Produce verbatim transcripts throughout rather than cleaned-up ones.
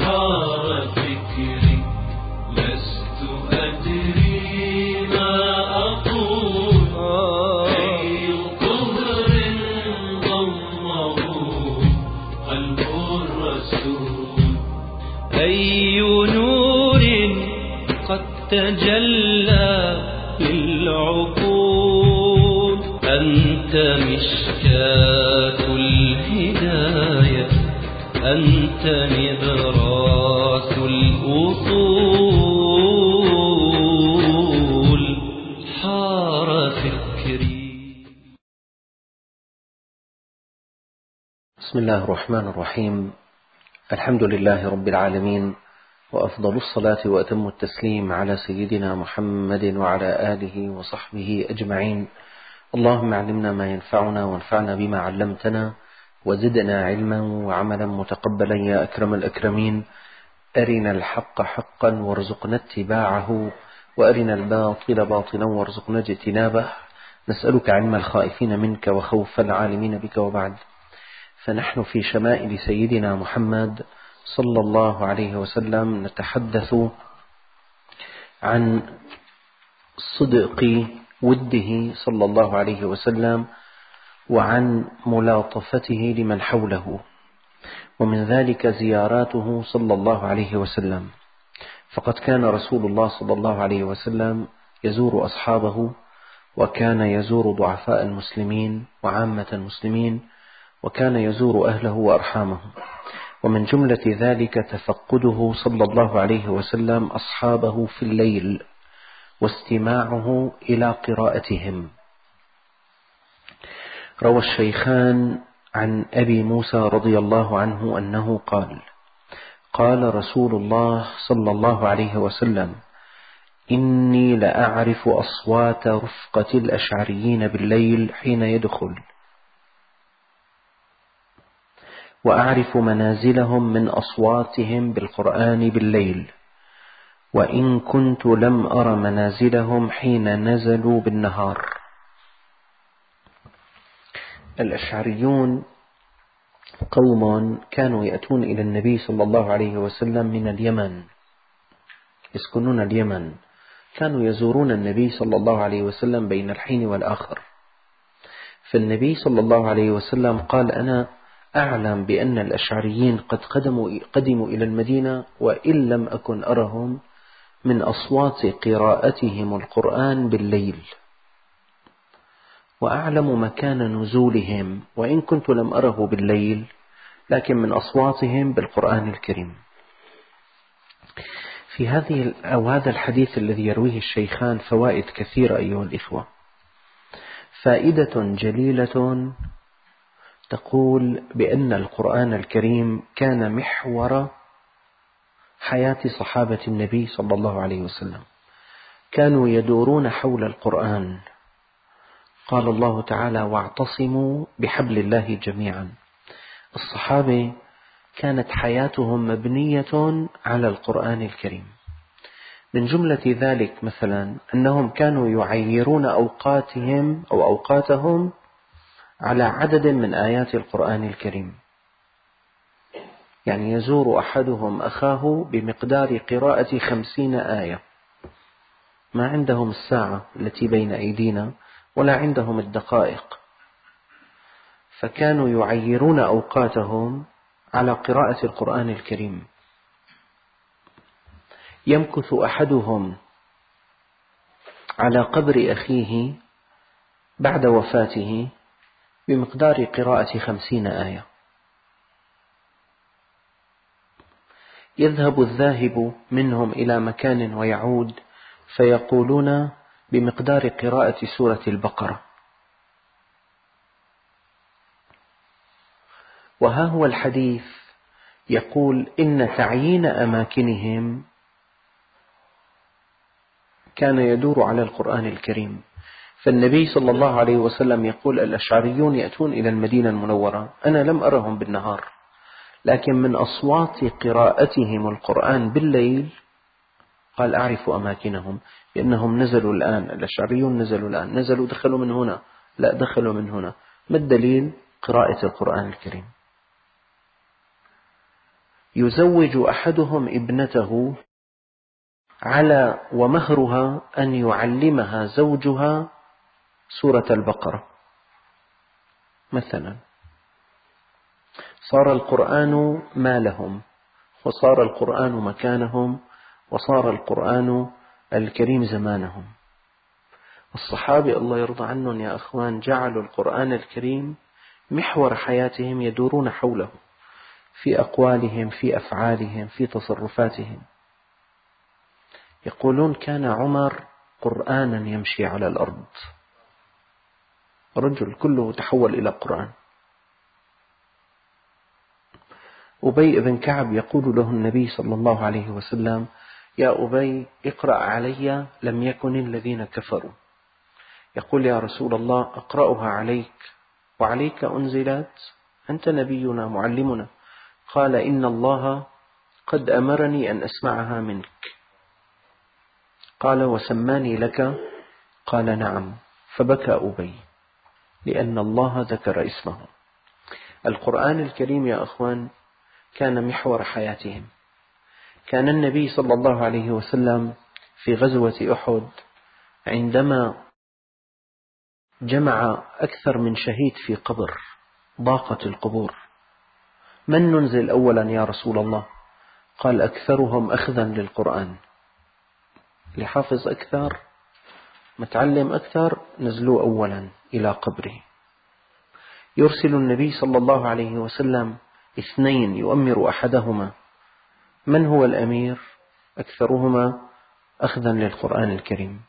حار فكري لست أدري ما أقول. أي طهر ضمه قلب الرسول، أي نور قد تجلى للعقول. أنت مشكاة الهداية، أنت نبراس الأصول. حار فكري. بسم الله الرحمن الرحيم. الحمد لله رب العالمين، وأفضل الصلاة وأتم التسليم على سيدنا محمد وعلى آله وصحبه أجمعين. اللهم علمنا ما ينفعنا وانفعنا بما علمتنا، وزدنا علما وعملا متقبلا يا أكرم الأكرمين. أرنا الحق حقا وارزقنا اتباعه، وأرنا الباطل باطلا وارزقنا اجتنابه. نسألك علم الخائفين منك وخوف العالمين بك. وبعد، فنحن في شمائل سيدنا محمد صلى الله عليه وسلم نتحدث عن صدق وده صلى الله عليه وسلم، وعن ملاطفته لمن حوله، ومن ذلك زياراته صلى الله عليه وسلم. فقد كان رسول الله صلى الله عليه وسلم يزور أصحابه، وكان يزور ضعفاء المسلمين وعامة المسلمين، وكان يزور أهله وأرحامه. ومن جملة ذلك تفقده صلى الله عليه وسلم أصحابه في الليل، واستماعه إلى قراءتهم. روى الشيخان عن أبي موسى رضي الله عنه أنه قال: قال رسول الله صلى الله عليه وسلم: إني لأعرف أصوات رفقة الأشعريين بالليل حين يدخل، وأعرف منازلهم من أصواتهم بالقرآن بالليل، وإن كنت لم أر منازلهم حين نزلوا بالنهار. الأشعريون قوم كانوا يأتون إلى النبي صلى الله عليه وسلم من اليمن، يسكنون اليمن، كانوا يزورون النبي صلى الله عليه وسلم بين الحين والآخر. فالنبي صلى الله عليه وسلم قال: أنا أعلم بأن الأشعريين قد قدموا, قدموا إلى المدينة، وإن لم أكن أرهم من أصوات قراءتهم القرآن بالليل، وأعلم مكان نزولهم وإن كنت لم أره بالليل، لكن من أصواتهم بالقرآن الكريم. في هذه أو هذا الحديث الذي يرويه الشيخان فوائد كثيرة أيها الإخوة. فائدة جليلة تقول بأن القرآن الكريم كان محور حياة صحابة النبي صلى الله عليه وسلم، كانوا يدورون حول القرآن. قال الله تعالى: واعتصموا بحبل الله جميعا. الصحابة كانت حياتهم مبنية على القرآن الكريم. من جملة ذلك مثلا أنهم كانوا يعيرون أوقاتهم أو أوقاتهم على عدد من آيات القرآن الكريم. يعني يزور أحدهم أخاه بمقدار قراءة خمسين آية. ما عندهم الساعة التي بين أيدينا، ولا عندهم الدقائق، فكانوا يعيرون أوقاتهم على قراءة القرآن الكريم. يمكث أحدهم على قبر أخيه بعد وفاته بمقدار قراءة خمسين آية. يذهب الذاهب منهم إلى مكان ويعود فيقولون بمقدار قراءة سورة البقرة. وها هو الحديث يقول إن تعيين أماكنهم كان يدور على القرآن الكريم. فالنبي صلى الله عليه وسلم يقول: الأشعريون يأتون إلى المدينة المنورة، أنا لم أرهم بالنهار، لكن من أصوات قراءتهم القرآن بالليل قال أعرف أماكنهم، لأنهم نزلوا الآن، الأشعريون نزلوا الآن، نزلوا دخلوا من هنا، لا دخلوا من هنا. ما الدليل؟ قراءة القرآن الكريم. يزوج أحدهم ابنته على ومهرها أن يعلمها زوجها سورة البقرة مثلا، صار القرآن مالهم، وصار القرآن مكانهم، وصار القرآن الكريم زمانهم. الصحابة الله يرضى عنهم يا أخوان جعلوا القرآن الكريم محور حياتهم، يدورون حوله في أقوالهم، في أفعالهم، في تصرفاتهم. يقولون كان عمر قرآنا يمشي على الأرض، رجل كله تحول إلى قرآن. أبي بن كعب يقول له النبي صلى الله عليه وسلم: يا أبي اقرأ علي لم يكن الذين كفروا. يقول: يا رسول الله أقرأها عليك وعليك أنزلت، أنت نبينا معلمنا. قال: إن الله قد أمرني أن أسمعها منك. قال: وسماني لك؟ قال: نعم. فبكى أبي لأن الله ذكر اسمه. القرآن الكريم يا أخوان كان محور حياتهم. كان النبي صلى الله عليه وسلم في غزوة أحد عندما جمع أكثر من شهيد في قبر، ضاقت القبور، من ننزل أولا يا رسول الله؟ قال: أكثرهم أخذا للقرآن، لحافظ أكثر متعلم أكثر نزلوا أولا إلى قبره. يرسل النبي صلى الله عليه وسلم اثنين يؤمر أحدهما، من هو الأمير؟ أكثرهما أخذا للقرآن الكريم.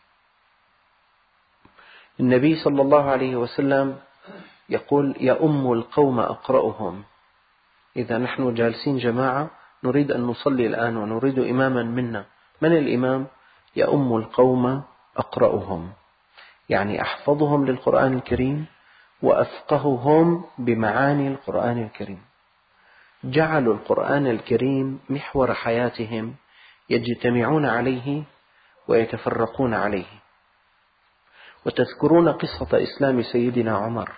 النبي صلى الله عليه وسلم يقول: يؤم القوم أقرأهم. إذا نحن جالسين جماعة نريد أن نصلي الآن ونريد إماما منا، من الإمام؟ يؤم القوم أقرأهم، يعني أحفظهم للقرآن الكريم وأفقههم بمعاني القرآن الكريم. جعلوا القرآن الكريم محور حياتهم، يجتمعون عليه ويتفرقون عليه. وتذكرون قصة إسلام سيدنا عمر،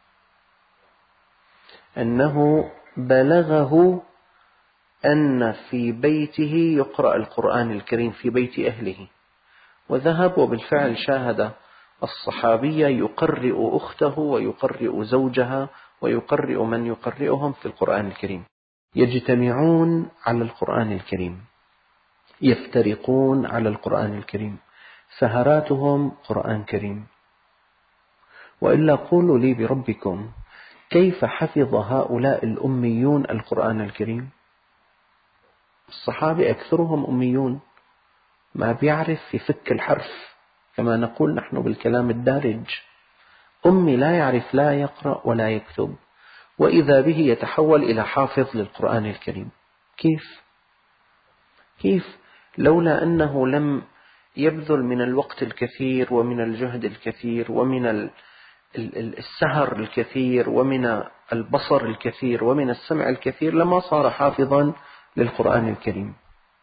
أنه بلغه أن في بيته يقرأ القرآن الكريم في بيت أهله، وذهب وبالفعل شاهد الصحابية يقرئ أخته ويقرئ زوجها ويقرئ من يقرئهم في القرآن الكريم. يجتمعون على القرآن الكريم، يفترقون على القرآن الكريم، سهراتهم قرآن كريم. وإلا قولوا لي بربكم، كيف حفظ هؤلاء الأميون القرآن الكريم؟ الصحابة أكثرهم أميون، ما بيعرف يفك الحرف كما نقول نحن بالكلام الدارج. أمي لا يعرف لا يقرأ ولا يكتب، وإذا به يتحول إلى حافظ للقرآن الكريم. كيف؟ كيف؟ لولا أنه لم يبذل من الوقت الكثير ومن الجهد الكثير ومن السهر الكثير ومن البصر الكثير ومن السمع الكثير لما صار حافظا للقرآن الكريم.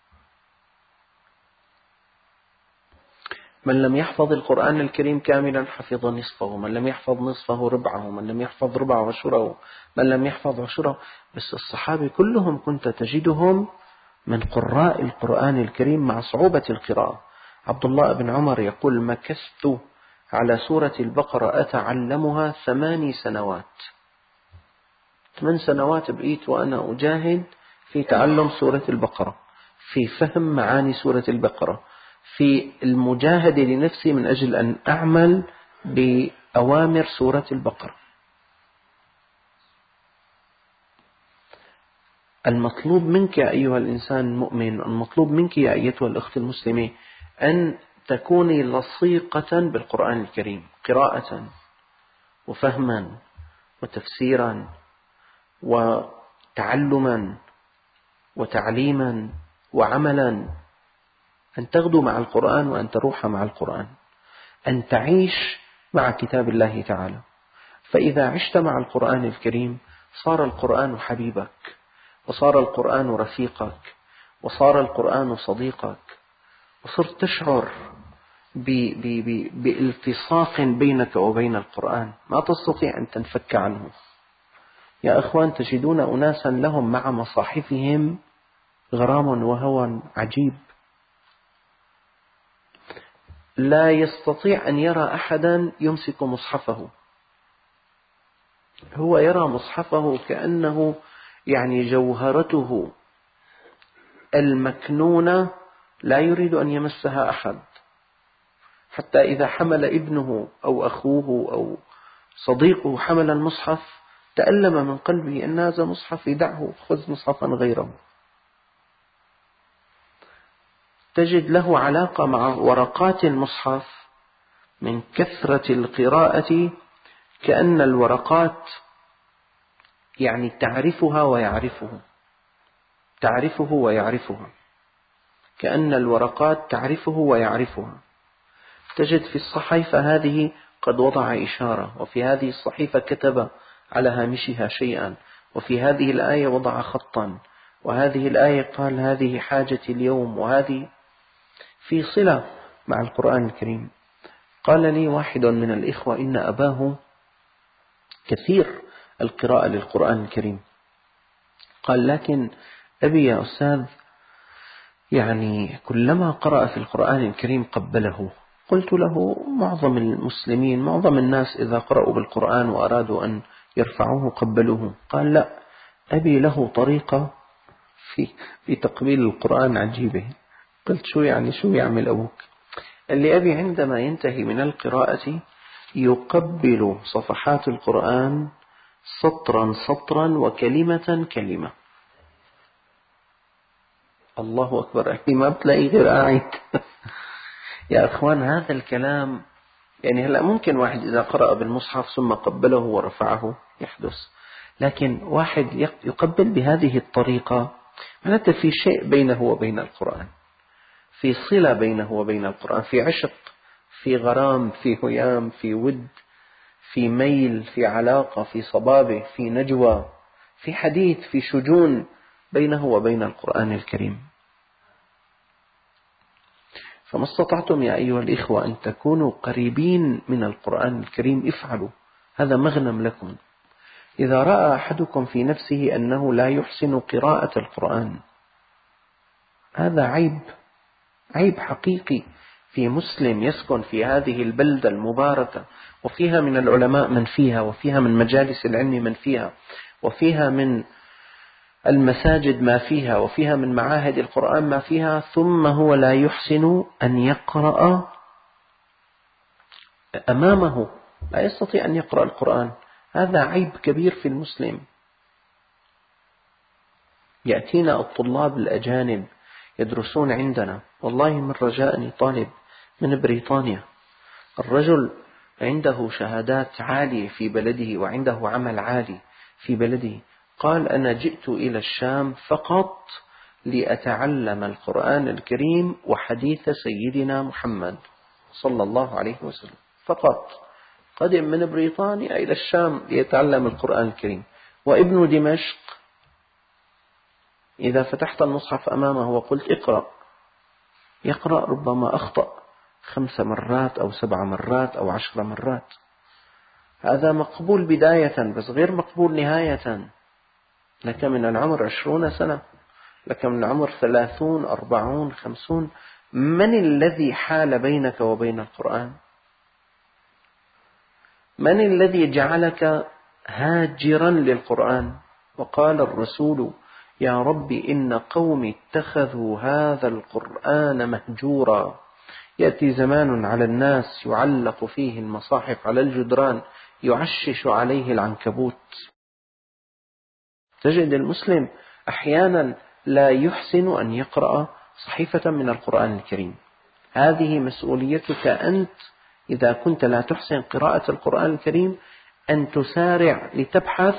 من لم يحفظ القرآن الكريم كاملا حفظ نصفه، من لم يحفظ نصفه ربعه، من لم يحفظ ربعه عشره، من لم يحفظ عشره. بس الصحابة كلهم كنت تجدهم من قراء القرآن الكريم مع صعوبة القراءة. عبد الله بن عمر يقول: مكثت على سورة البقرة أتعلمها ثماني سنوات، ثمان سنوات بقيت وأنا أجاهد في تعلم سورة البقرة، في فهم معاني سورة البقرة، في المجاهدة لنفسي من أجل أن أعمل بأوامر سورة البقرة. المطلوب منك يا أيها الإنسان المؤمن، المطلوب منك يا أيتها الأخت المسلمة، أن تكوني لصيقة بالقرآن الكريم قراءة وفهما وتفسيرا وتعلما وتعليما وعملا، أن تغدو مع القرآن وأن تروح مع القرآن، أن تعيش مع كتاب الله تعالى. فإذا عشت مع القرآن الكريم صار القرآن حبيبك، وصار القرآن رفيقك، وصار القرآن صديقك، وصرت تشعر بالتصاق بينك وبين القرآن، ما تستطيع أن تنفك عنه. يا أخوان، تجدون أناسا لهم مع مصاحفهم غرام وهوى عجيب، لا يستطيع أن يرى أحدا يمسك مصحفه، هو يرى مصحفه كأنه يعني جوهرته المكنونة لا يريد أن يمسها أحد، حتى إذا حمل ابنه أو أخوه أو صديقه حمل المصحف تألم من قلبه أن هذا مصحف، يدعه خذ مصحفا غيره. تجد له علاقة مع ورقات المصحف من كثرة القراءة، كأن الورقات يعني تعرفها ويعرفه، تعرفه ويعرفها، كأن الورقات تعرفه ويعرفها. تجد في الصحيفة هذه قد وضع إشارة، وفي هذه الصحيفة كتب على هامشها شيئا، وفي هذه الآية وضع خطا، وهذه الآية قال هذه حاجتي اليوم، وهذه في صلة مع القرآن الكريم. قال لي واحد من الإخوة إن أباه كثير القراءة للقرآن الكريم، قال لكن أبي يا أستاذ يعني كلما قرأ في القرآن الكريم قبله. قلت له معظم المسلمين معظم الناس إذا قرأوا بالقرآن وأرادوا أن يرفعوه قبلوه. قال لا، أبي له طريقة في في تقبيل القرآن عجيبة. قلت شو يعني شو يعمل أبوك؟ اللي أبي عندما ينتهي من القراءة يقبل صفحات القرآن سطرا سطرا وكلمة كلمة. الله أكبر، أكيد ما بتلاقي غير قاعد. يا أخوان هذا الكلام يعني هلأ ممكن واحد إذا قرأ بالمصحف ثم قبله ورفعه يحدث، لكن واحد يقبل بهذه الطريقة معناته في شيء بينه وبين القرآن، في صلة بينه وبين القرآن، في عشق، في غرام، في هيام، في ود، في ميل، في علاقة، في صبابة، في نجوى، في حديث، في شجون بينه وبين القرآن الكريم. فما استطعتم يا أيها الإخوة أن تكونوا قريبين من القرآن الكريم افعلوا، هذا مغنم لكم. إذا رأى أحدكم في نفسه أنه لا يحسن قراءة القرآن هذا عيب، عيب حقيقي في مسلم يسكن في هذه البلدة المباركة، وفيها من العلماء من فيها، وفيها من مجالس العلم من فيها، وفيها من المساجد ما فيها، وفيها من معاهد القرآن ما فيها، ثم هو لا يحسن أن يقرأ أمامه، لا يستطيع أن يقرأ القرآن. هذا عيب كبير في المسلم. يأتينا الطلاب الأجانب يدرسون عندنا، والله من رجائني طالب من بريطانيا، الرجل عنده شهادات عالية في بلده وعنده عمل عالي في بلده، قال أنا جئت إلى الشام فقط لأتعلم القرآن الكريم وحديث سيدنا محمد صلى الله عليه وسلم فقط. قدم من بريطانيا إلى الشام ليتعلم القرآن الكريم، وابن دمشق إذا فتحت المصحف أمامه وقلت اقرأ يقرأ ربما أخطأ خمس مرات أو سبع مرات أو عشر مرات. هذا مقبول بداية بس غير مقبول نهاية. لك من العمر عشرون سنة، لك من العمر ثلاثون أربعون خمسون، من الذي حال بينك وبين القرآن؟ من الذي جعلك هاجرا للقرآن؟ وقال الرسول يا رب إن قوم اتخذوا هذا القرآن مهجورا. يأتي زمان على الناس يعلق فيه المصاحف على الجدران يعشش عليه العنكبوت. تجد المسلم أحيانا لا يحسن أن يقرأ صحيفة من القرآن الكريم. هذه مسؤوليتك أنت إذا كنت لا تحسن قراءة القرآن الكريم، أن تسارع لتبحث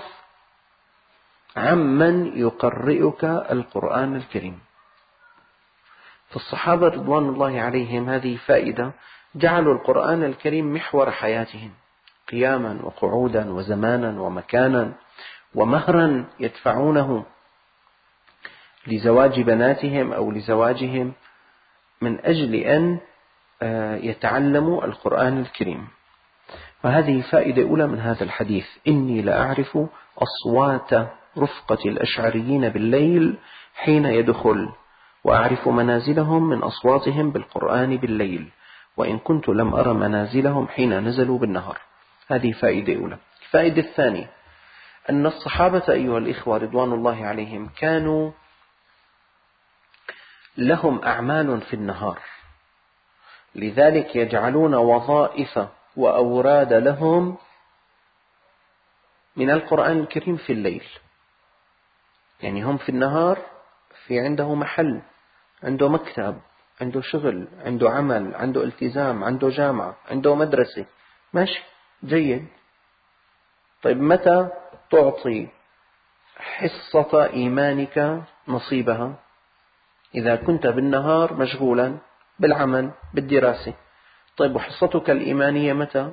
عمن يقرئك القرآن الكريم. فالصحابة رضوان الله عليهم هذه فائدة، جعلوا القرآن الكريم محور حياتهم، قياما وقعودا وزمانا ومكانا ومهرا يدفعونه لزواج بناتهم أو لزواجهم من أجل أن يتعلموا القرآن الكريم. وهذه فائدة أولى من هذا الحديث، إني لأعرف أصوات رفقة الأشعريين بالليل حين يدخل، وأعرف منازلهم من أصواتهم بالقرآن بالليل، وإن كنت لم أرى منازلهم حين نزلوا بالنهار. هذه فائدة أولى. الفائدة الثانية أن الصحابة أيها الإخوة رضوان الله عليهم كانوا لهم أعمال في النهار، لذلك يجعلون وظائف وأوراد لهم من القرآن الكريم في الليل. يعني هم في النهار في عنده محل، عنده مكتب، عنده شغل، عنده عمل، عنده التزام، عنده جامعة، عنده مدرسة، ماشي جيد. طيب متى تعطي حصة إيمانك نصيبها؟ إذا كنت بالنهار مشغولا بالعمل بالدراسة. طيب وحصتك الإيمانية متى؟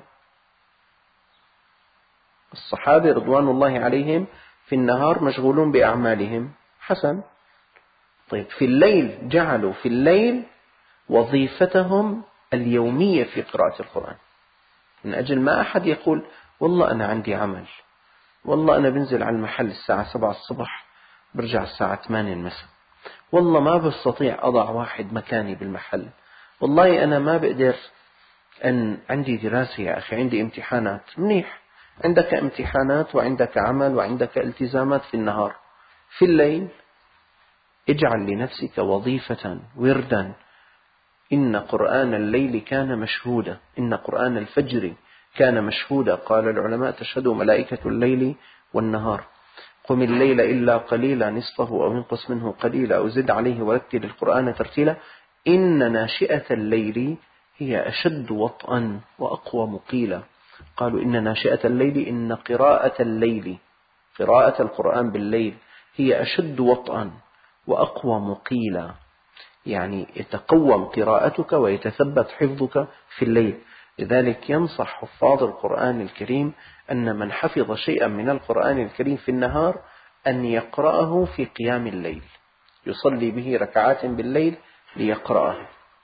الصحابة رضوان الله عليهم في النهار مشغولون بأعمالهم، حسن. طيب في الليل جعلوا في الليل وظيفتهم اليومية في قراءة القرآن، من أجل ما أحد يقول والله أنا عندي عمل، والله أنا بنزل على المحل الساعة سبعة الصبح برجع الساعة ثمانية المساء، والله ما بستطيع أضع واحد مكاني بالمحل، والله أنا ما بقدر أن عندي دراسة يا أخي، عندي امتحانات. منيح، عندك امتحانات وعندك عمل وعندك التزامات في النهار. في الليل اجعل لنفسك وظيفة وردا. إن قرآن الليل كان مشهودا، إن قرآن الفجر كان مشهودا. قال العلماء تشهد ملائكة الليل والنهار. قم الليل إلا قليلا نصفه أو انقص منه قليلا أو زد عليه ورتل القرآن ترتيلا إن ناشئة الليل هي أشد وطئا وأقوى مقيلا. قالوا إن ناشئة الليل إن قراءة الليل، قراءة القرآن بالليل، هي أشد وطئا وأقوى مقيلا، يعني يتقوم قراءتك ويتثبت حفظك في الليل. لذلك ينصح حفاظ القرآن الكريم أن من حفظ شيئا من القرآن الكريم في النهار أن يقرأه في قيام الليل، يصلي به ركعات بالليل ليقرأه.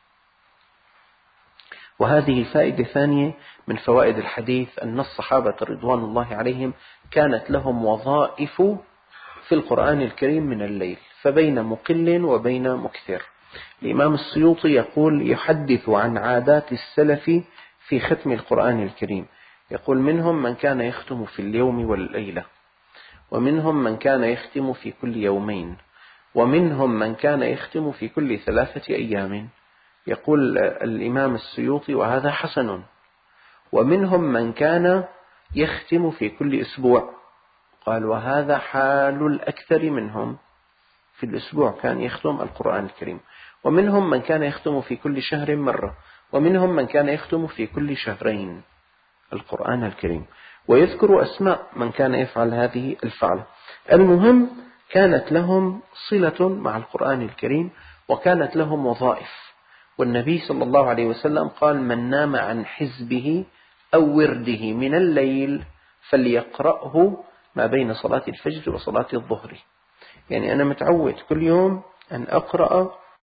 وهذه فائدة ثانية من فوائد الحديث، أن الصحابة رضوان الله عليهم كانت لهم وظائف في القرآن الكريم من الليل، فبين مقل وبين مكثر. الإمام السيوطي يقول يحدث عن عادات السلف في ختم القرآن الكريم، يقول منهم من كان يختم في اليوم والليلة، ومنهم من كان يختم في كل يومين، ومنهم من كان يختم في كل ثلاثة أيام. يقول الإمام السيوطي وهذا حسن. ومنهم من كان يختم في كل أسبوع، قال وهذا حال الأكثر منهم، في الأسبوع كان يختم القرآن الكريم. ومنهم من كان يختم في كل شهر مرة، ومنهم من كان يختم في كل شهرين القرآن الكريم، ويذكر أسماء من كان يفعل هذه الفعلة. المهم كانت لهم صلة مع القرآن الكريم وكانت لهم وظائف. والنبي صلى الله عليه وسلم قال من نام عن حزبه أو ورده من الليل فليقرأه ما بين صلاة الفجر وصلاة الظهر. يعني أنا متعود كل يوم أن أقرأ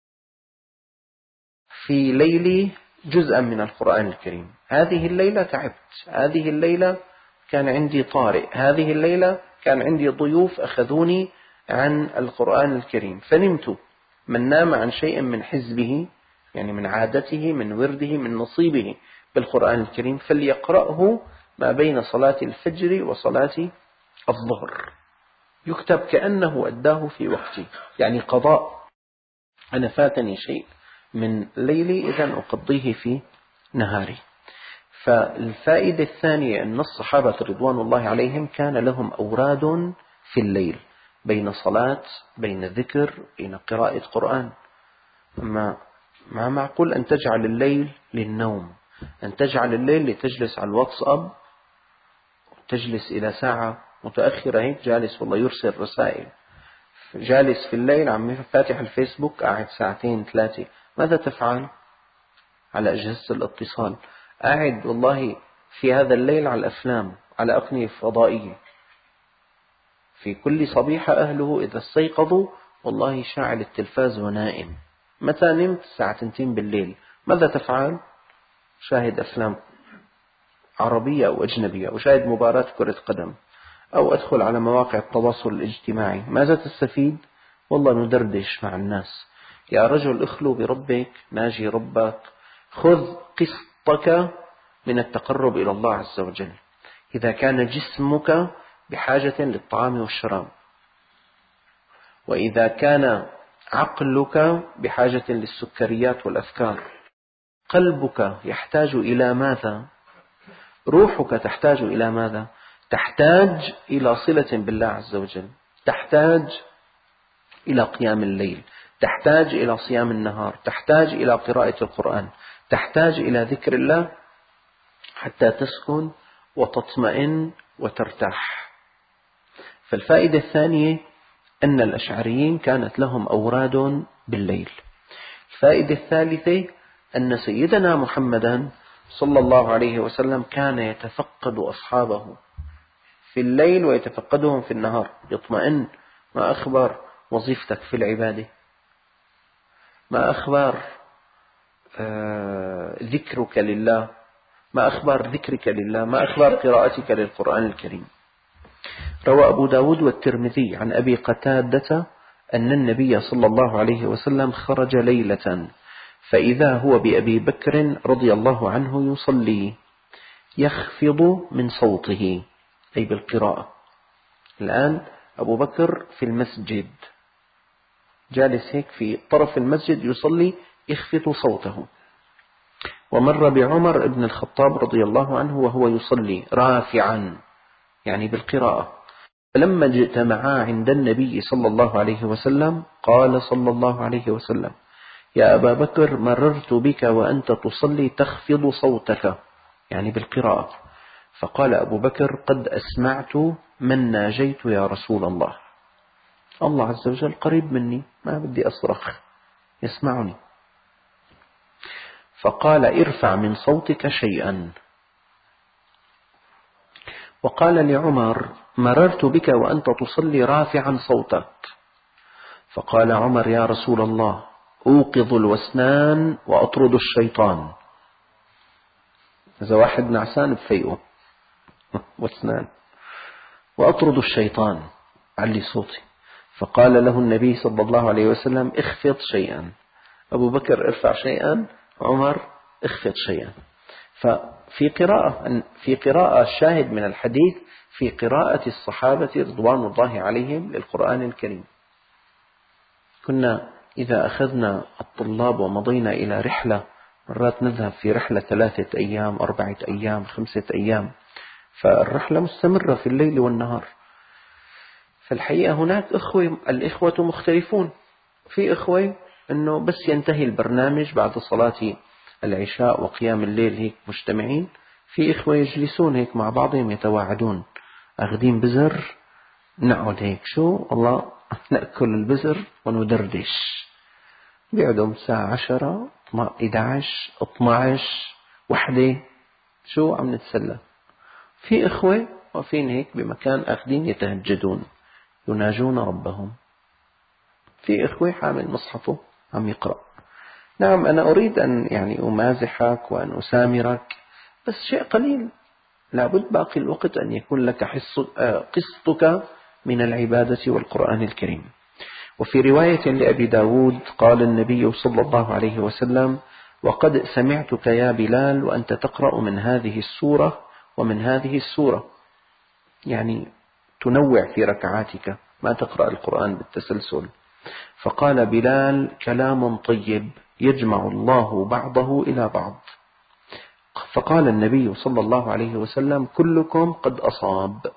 في ليلي جزءا من القرآن الكريم. هذه الليلة تعبت، هذه الليلة كان عندي طارئ، هذه الليلة كان عندي ضيوف أخذوني عن القرآن الكريم فنمت. من نام عن شيء من حزبه، يعني من عادته، من ورده، من نصيبه بالقرآن الكريم فليقرأه ما بين صلاة الفجر وصلاة الظهر، يكتب كأنه أداه في وقته، يعني قضاء. أنا فاتني شيء من ليلي إذن أقضيه في نهاري. فالفائدة الثانية أن الصحابة رضوان الله عليهم كان لهم أوراد في الليل، بين صلاة، بين ذكر، بين قراءة قرآن. ما ما معقول أن تجعل الليل للنوم، أن تجعل الليل لتجلس على الواتساب، تجلس إلى ساعة متأخرة هيك جالس والله يرسل رسائل، جالس في الليل عم فاتح الفيسبوك قاعد ساعتين ثلاثة. ماذا تفعل على أجهزة الاتصال؟ قاعد والله في هذا الليل على الأفلام، على أقنية فضائية. في كل صبيحة أهله إذا استيقظوا والله شاعل التلفاز ونائم. متى نمت؟ الساعة تنتين بالليل. ماذا تفعل؟ شاهد أفلام عربية أو أجنبية، أو شاهد مباراة كرة قدم، أو أدخل على مواقع التواصل الاجتماعي. ماذا تستفيد؟ والله ندردش مع الناس. يا رجل اخلو بربك، ناجي ربك، خذ قسطك من التقرب إلى الله عز وجل. إذا كان جسمك بحاجة للطعام والشراب، وإذا كان عقلك بحاجة للسكريات والأفكار، قلبك يحتاج إلى ماذا؟ روحك تحتاج إلى ماذا؟ تحتاج إلى صلة بالله عز وجل، تحتاج إلى قيام الليل، تحتاج إلى صيام النهار، تحتاج إلى قراءة القرآن، تحتاج إلى ذكر الله حتى تسكن وتطمئن وترتاح. فالفائدة الثانية أن الأشعريين كانت لهم أوراد بالليل. الفائدة الثالثة أن سيدنا محمدا صلى الله عليه وسلم كان يتفقد أصحابه في الليل ويتفقدهم في النهار، يطمئن. ما أخبار وظيفتك في العبادة؟ ما أخبار آه ذكرك لله؟ ما أخبار ذكرك لله؟ ما أخبار قراءتك للقرآن الكريم؟ روى أبو داود والترمذي عن أبي قتادة أن النبي صلى الله عليه وسلم خرج ليلة فإذا هو بأبي بكر رضي الله عنه يصلي يخفض من صوته، أي بالقراءة. الآن أبو بكر في المسجد جالس هيك في طرف المسجد يصلي يخفض صوته، ومر بعمر بن الخطاب رضي الله عنه وهو يصلي رافعا، يعني بالقراءة. فلما اجتمعا عند النبي صلى الله عليه وسلم قال صلى الله عليه وسلم: يا أبا بكر مررت بك وأنت تصلي تخفض صوتك، يعني بالقراءة. فقال أبو بكر: قد أسمعت من ناجيت يا رسول الله. الله عز وجل قريب مني، ما بدي أصرخ، يسمعني. فقال: ارفع من صوتك شيئا. وقال لعمر: مررت بك وأنت تصلي رافعا صوتك. فقال عمر: يا رسول الله أوقظ الوسنان وأطرد الشيطان. إذا واحد نعسان بفيقه وسنان، وأطرد الشيطان، علي صوتي. فقال له النبي صلى الله عليه وسلم: اخفض شيئا. أبو بكر ارفع شيئا، عمر اخفض شيئا. ففي قراءة في قراءة الشاهد من الحديث في قراءة الصحابة رضوان الله عليهم للقرآن الكريم. كنا إذا أخذنا الطلاب ومضينا إلى رحلة، مرات نذهب في رحلة ثلاثة أيام، أربعة أيام، خمسة أيام، فالرحلة مستمرة في الليل والنهار. فالحقيقة هناك أخوة، الإخوة مختلفون. في إخوة أنه بس ينتهي البرنامج بعد صلاة العشاء وقيام الليل هيك مجتمعين. في إخوة يجلسون هيك مع بعضهم يتواعدون، أخذين بزر، نقعد هيك شو الله نأكل البزر وندردش. بيقعدوا الساعة عشرة، إحدى عشر، اثني عشر، وحدة، شو عم نتسلى. في إخوة واقفين هيك بمكان آخذين يتهجدون يناجون ربهم. في إخوة حامل مصحفه عم يقرأ. نعم، أنا أريد أن يعني أمازحك وأن أسامرك، بس شيء قليل. لابد باقي الوقت أن يكون لك قسطك من العبادة والقرآن الكريم. وفي رواية لأبي داود قال النبي صلى الله عليه وسلم: وقد سمعتك يا بلال وأنت تقرأ من هذه السورة ومن هذه السورة، يعني تنوع في ركعاتك، ما تقرأ القرآن بالتسلسل. فقال بلال: كلام طيب يجمع الله بعضه إلى بعض. فقال النبي صلى الله عليه وسلم: كلكم قد أصاب.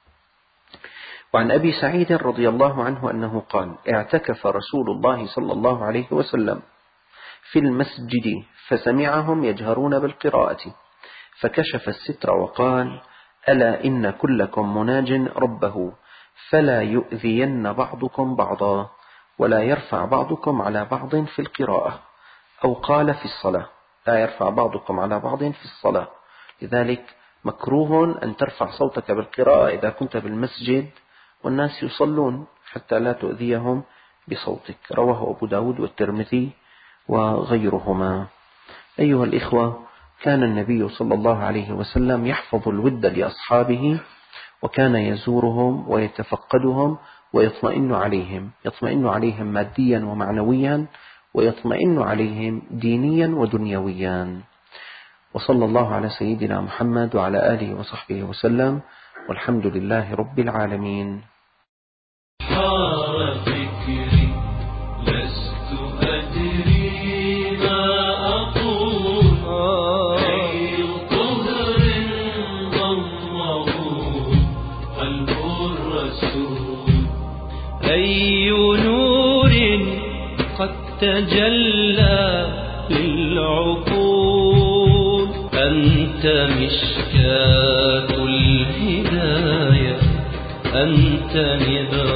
وعن أبي سعيد رضي الله عنه أنه قال: اعتكف رسول الله صلى الله عليه وسلم في المسجد فسمعهم يجهرون بالقراءة، فكشف الستر وقال: ألا إن كلكم مناج ربه، فلا يؤذين بعضكم بعضا، ولا يرفع بعضكم على بعض في القراءة، أو قال في الصلاة، لا يرفع بعضكم على بعض في الصلاة. لذلك مكروه أن ترفع صوتك بالقراءة إذا كنت بالمسجد والناس يصلون، حتى لا تؤذيهم بصوتك. رواه أبو داود والترمذي وغيرهما. أيها الإخوة، كان النبي صلى الله عليه وسلم يحفظ الود لأصحابه، وكان يزورهم ويتفقدهم ويطمئن عليهم، يطمئن عليهم ماديا ومعنويا، ويطمئن عليهم دينيا ودنيويا. وصلى الله على سيدنا محمد وعلى آله وصحبه وسلم، والحمد لله رب العالمين. حار فكري لست أدري ما أقول، أي طهر ضمه قلب الرسول، أي نور قد تجلى للعقول. أنت مشكاة الهداية، أنت نبرة